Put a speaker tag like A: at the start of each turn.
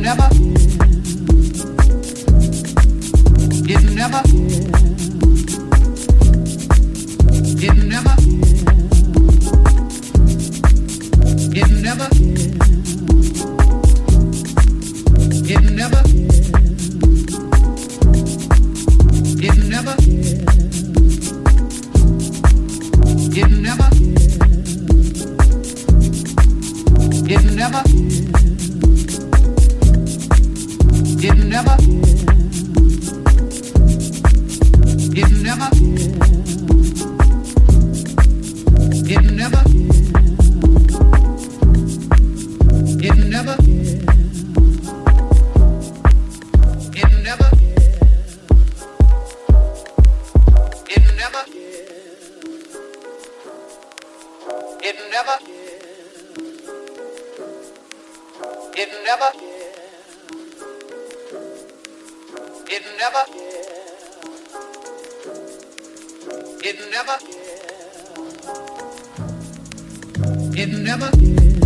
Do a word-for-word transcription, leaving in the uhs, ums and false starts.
A: never, it never, it never, it never, it never, it never, it never, it never, it never, it never, it never, it never, it never, it never, it never, it never, it never, it never, it never.